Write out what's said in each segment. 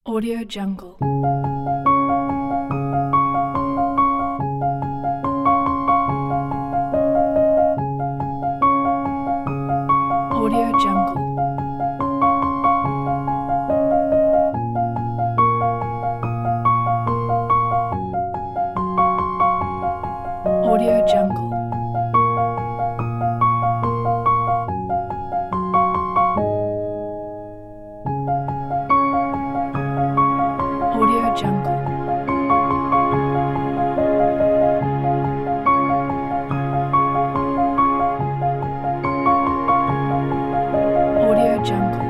Audio Jungle. Audio Jungle. Audio Jungle. Audio Jungle. Audio Jungle.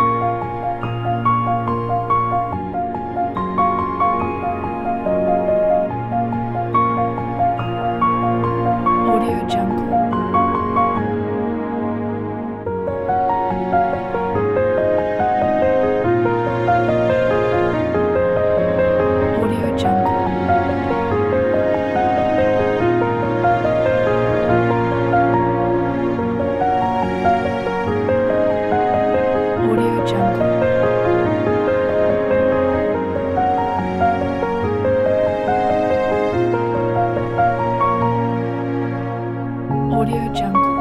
Audio Jungle. Audio Jungle. Audio Jungle. Audio Jungle.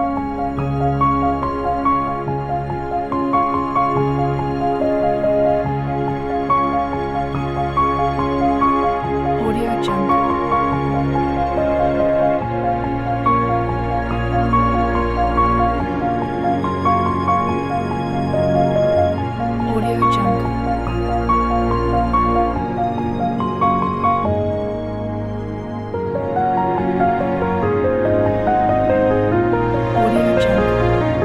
Audio Jungle. Audio Jungle. Audio Jungle.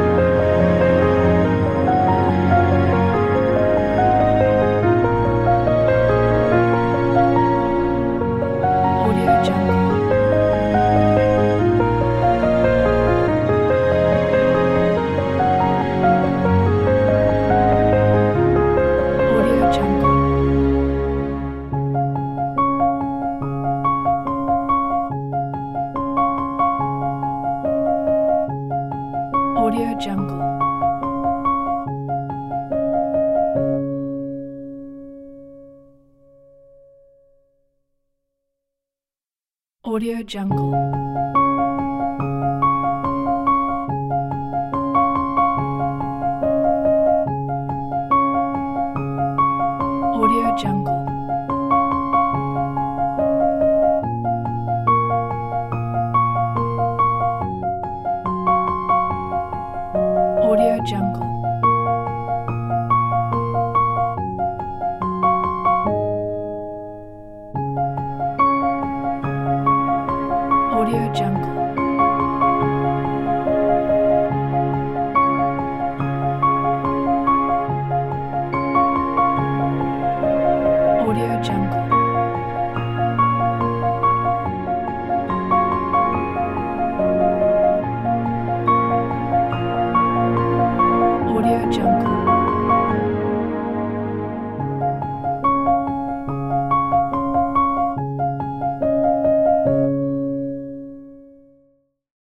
Audio Jungle. Audio Jungle. Audio Jungle. Audio Jungle. Audio Jungle. Audio Jungle. Audio Jungle.